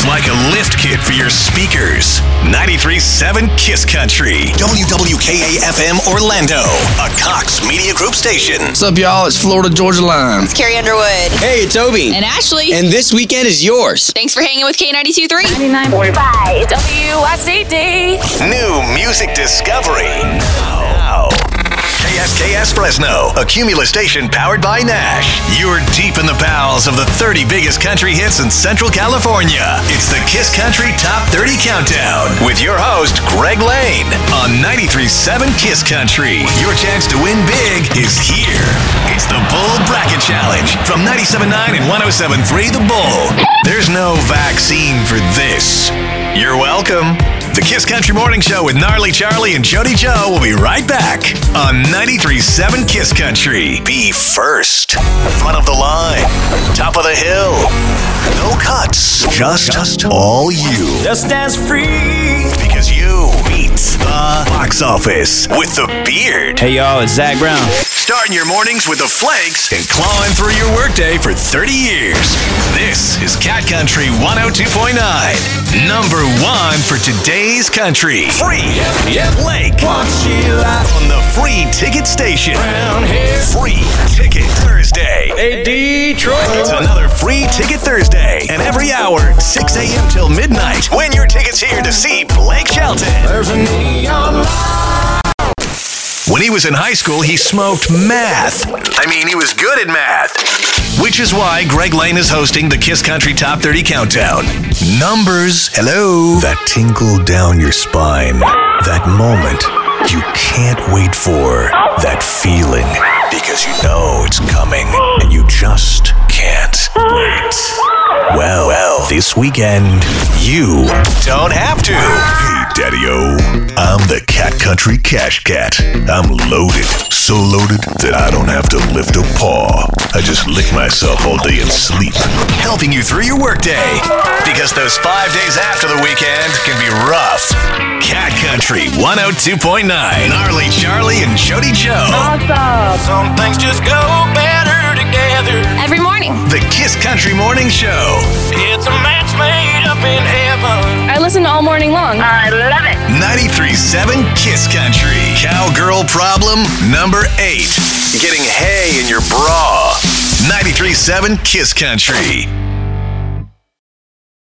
It's like a lift kit for your speakers. 93.7 Kiss Country. WWKA-FM Orlando, a Cox Media Group station. What's up, y'all? It's Florida Georgia Line. It's Carrie Underwood. Hey, it's Toby. And Ashley. And this weekend is yours. Thanks for hanging with K92.3. 99.5 WSCD. New music discovery. Now. KSKS Fresno, a Cumulus station powered by Nash. You're deep in the bowels of the 30 biggest country hits in Central California. It's the Kiss Country Top 30 Countdown with your host, Greg Lane, on 93.7 Kiss Country. Your chance to win big is here. It's the Bull Bracket Challenge from 97.9 and 107.3 The Bull. There's no vaccine for this. You're welcome. The Kiss Country Morning Show with Gnarly Charlie and Jody Joe will be right back on 93.7 Kiss Country. Be first. Front of the line. Top of the hill. No cuts. Just all you. Just as free. Because you beat the box office with the beard. Hey y'all, it's Zach Brown. Starting your mornings with the flakes and clawing through your workday for 30 years. This is Cat Country 102.9. Number one for today's country. Free Lake on the Free Ticket Station. Free Ticket Thursday. Hey Detroit. It's another Free Ticket Thursday. And every hour, 6 a.m. till midnight, win your tickets here to see Blake Shelton. There's a neon light. When he was in high school, he smoked meth. I mean, he was good at math. Which is why Greg Lane is hosting the Kiss Country Top 30 Countdown. Numbers, hello. That tingle down your spine. That moment you can't wait for. That feeling. Because you know it's coming and you just can't wait. Well, this weekend, you don't have to. Hey, Daddy-O, I'm the Cat Country Cash Cat. I'm loaded. So loaded that I don't have to lift a paw. I just lick myself all day and sleep. Helping you through your workday. Because those 5 days after the weekend can be rough. Cat Country 102.9. Gnarly Charlie and Jody Joe. Awesome. Some things just go better together. Every morning. The Kiss Country Morning Show. It's a match made up in heaven. I listen all morning long. I love it. 93.7 Kiss Country. Cowgirl problem number 8. Getting hay in your bra. 93.7 Kiss Country.